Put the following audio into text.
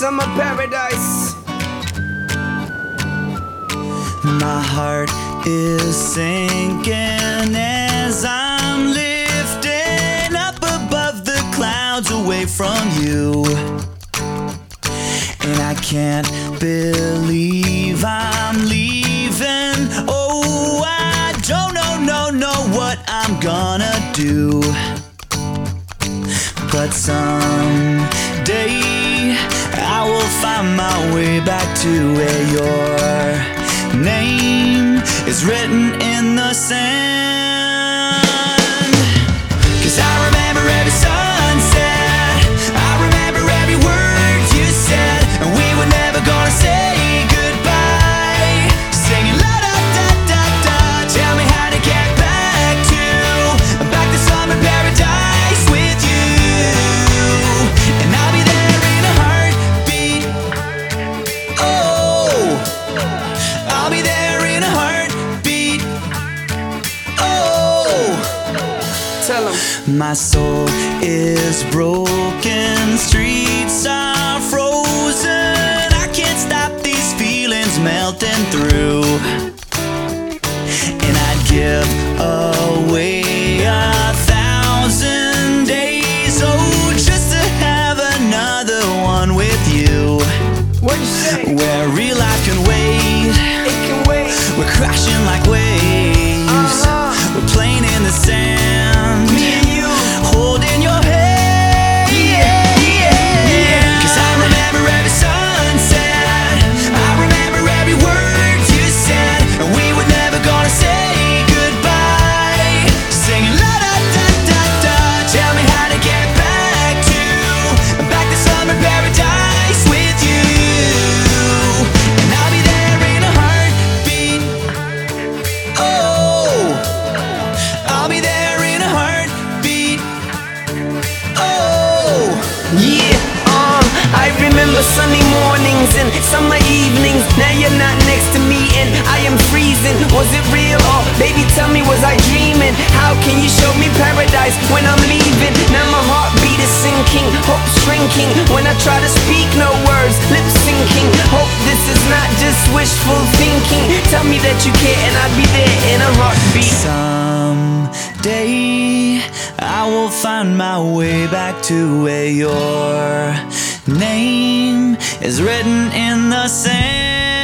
summer paradise. My heart is sinking as I'm lifting up above the clouds away from you. And I can't believe I'm leaving. Oh, I don't know what I'm gonna do. But someday I will find my way back to where your name is written in the sand. 'Cause I remember every sunset, I remember every word you said, and we were never gonna say goodbye. Singing la da da da da, tell me how to get back to summer paradise with you. And I'll be there in a heartbeat. Oh, I'll be there in a heartbeat. Oh, Tell 'em. my soul is broken, streets are frozen. I can't stop these feelings melting through. And I'd give away 1,000 days, oh, just to have another one with you. What'd you say? Where real life can wait, It can wait. we're crashing like waves. We're playing in the sand, Me and you. holding your hand. Yeah. 'Cause I remember every sunset, I remember every word you said, and we were never gonna say goodbye. Singing la da da da da, tell me how to get back to summer paradise with you. And I'll be there in a heartbeat. Oh, I'll be there in a heartbeat. Oh, Yeah, I remember sunny mornings and summer evenings. Now you're not next to me and I am freezing. Was it real or baby tell me was I dreaming? How can you show me paradise when I'm leaving? Now my heartbeat is sinking, hope shrinking. When I try to speak no words, lip syncing. Hope this is not just wishful thinking. Tell me that you care and I'll be there in a heartbeat. someday I will find my way back to where your name is written in the sand.